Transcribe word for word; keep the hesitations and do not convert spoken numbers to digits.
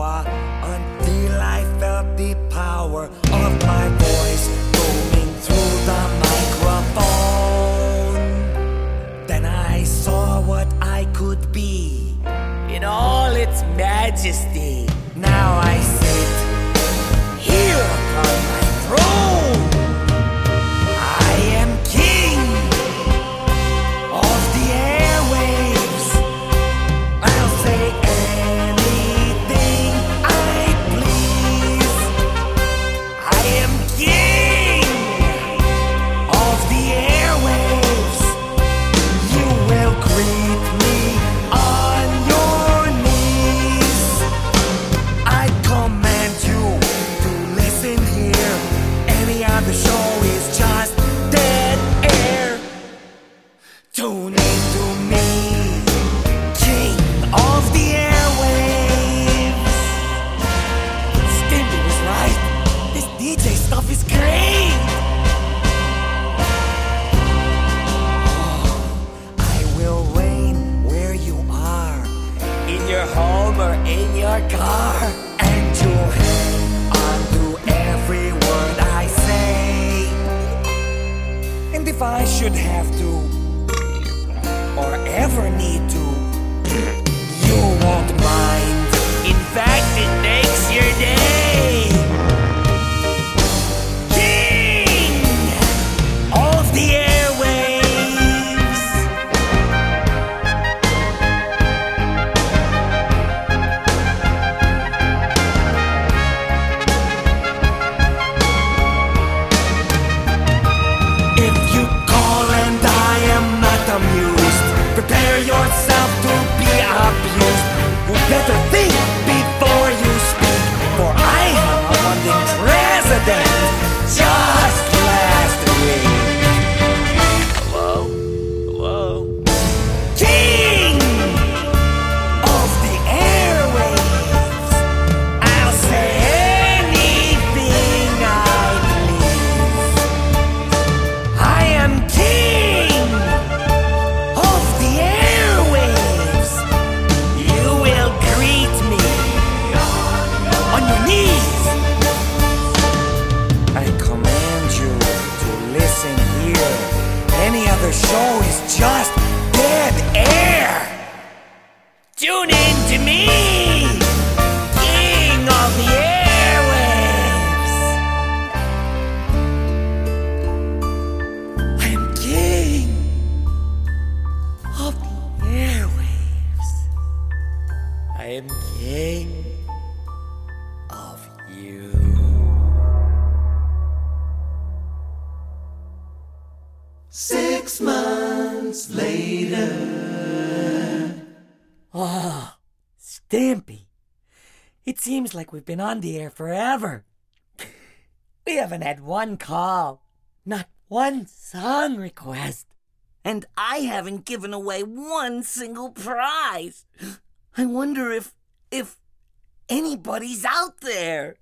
awe until I felt the power of my voice booming through the microphone. Then I saw what I could be in all its majesty. Now I sit here upon my throne. I am king of the airwaves. I'll say anything I please. I am king of the airwaves. You will greet me on your knees. I command you to listen here. Any other show is just dead air. Tune into me, king of the airwaves. Stimpy was right. This D J stuff is great. Oh, I will reign where you are, in your home or in your car, and you'll hang on to every word I say. And if I should have to, or ever need to, you won't mind. In fact, it makes your day. King of the airwaves. If you call and I am not amused, prepare yourself to be abused. You better think before you speak, for I am a London president just last week. Hello? Hello? King of the airwaves. I'll say anything I please. I am king of the airwaves. You will greet me on your knees. I command you to listen here. Any other show is just dead air. Tune in to me, king of the airwaves. I am king of the airwaves. I am king of you. Six months later. Oh, Stampy. It seems like we've been on the air forever. We haven't had one call, not one song request, and I haven't given away one single prize. I wonder if, if anybody's out there.